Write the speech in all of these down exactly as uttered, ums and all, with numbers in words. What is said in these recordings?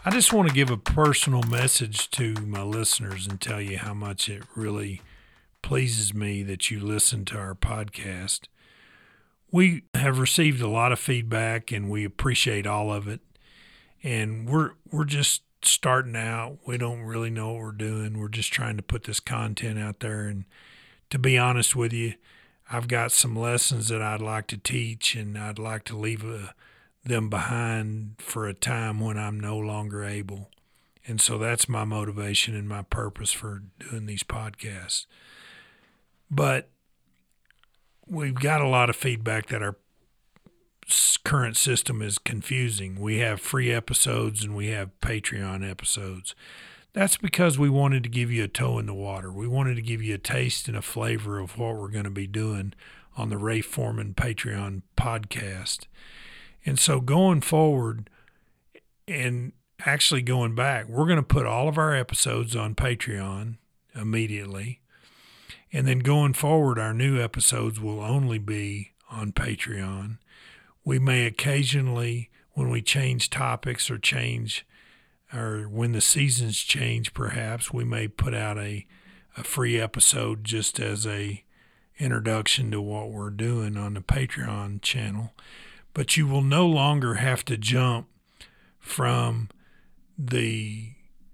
I just want to give a personal message to my listeners and tell you how much it really pleases me that you listen to our podcast. We have received a lot of feedback and we appreciate all of it. And we're we're just starting out. We don't really know what we're doing. We're just trying to put this content out there. And to be honest with you, I've got some lessons that I'd like to teach, and I'd like to leave a, them behind for a time when I'm no longer able. And so that's my motivation and my purpose for doing these podcasts. But we've got a lot of feedback that our current system is confusing. We have free episodes and we have Patreon episodes. That's because we wanted to give you a toe in the water. We wanted to give you a taste and a flavor of what we're going to be doing on the Ray Foreman Patreon podcast. And so going forward and actually going back, we're going to put all of our episodes on Patreon immediately. And then going forward, our new episodes will only be on Patreon. We may occasionally, when we change topics or change, or when the seasons change, perhaps, we may put out a, a free episode just as a introduction to what we're doing on the Patreon channel. But you will no longer have to jump from the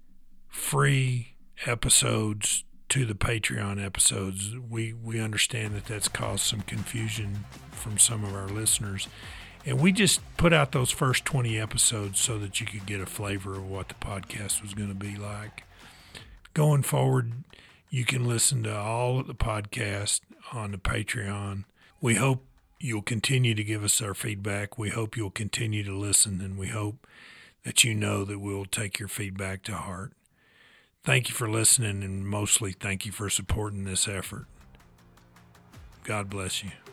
free episodes to the Patreon episodes. We we understand that that's caused some confusion from some of our listeners. And we just put out those first twenty episodes so that you could get a flavor of what the podcast was going to be like. Going forward, you can listen to all of the podcast on the Patreon. We hope you'll continue to give us our feedback. We hope you'll continue to listen, and we hope that you know that we'll take your feedback to heart. Thank you for listening, and mostly thank you for supporting this effort. God bless you.